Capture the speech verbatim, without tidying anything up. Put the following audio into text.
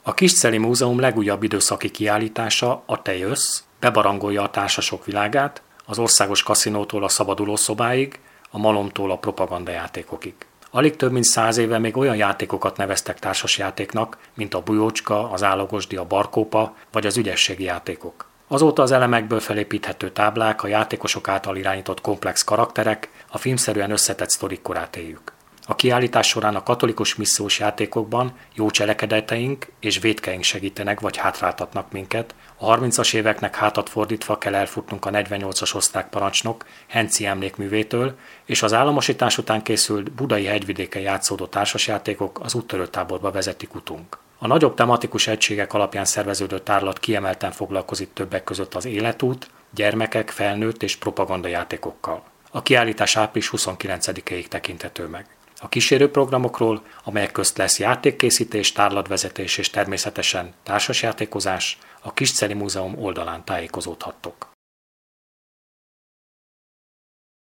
A Kisceli Múzeum legújabb időszaki kiállítása, a Tejössz, bebarangolja a társasok világát, az országos kaszinótól a szabadulószobáig, a malomtól a propagandajátékokig. Alig több mint száz éve még olyan játékokat neveztek társasjátéknak, mint a bujócska, az állagosdi, a barkópa vagy az ügyességi játékok. Azóta az elemekből felépíthető táblák, a játékosok által irányított komplex karakterek, a filmszerűen összetett sztorik korát éljük. A kiállítás során a katolikus missziós játékokban jó cselekedeteink és vétkeink segítenek vagy hátráltatnak minket, a harmincas éveknek hátat fordítva kell elfutnunk a negyvennyolcas osztrák parancsnok Henci emlékművétől, és az államosítás után készült budai hegyvidéken játszódó társasjátékok az úttörőtáborba vezetik utunk. A nagyobb tematikus egységek alapján szerveződő tárlat kiemelten foglalkozik többek között az életút, gyermekek, felnőtt és propagandajátékokkal. A kiállítás április huszonkilencedikéig tekinthető meg. A kísérőprogramokról, amelyek közt lesz játékkészítés, tárlatvezetés és természetesen társasjátékozás, a Kisceli Múzeum oldalán tájékozódhattok.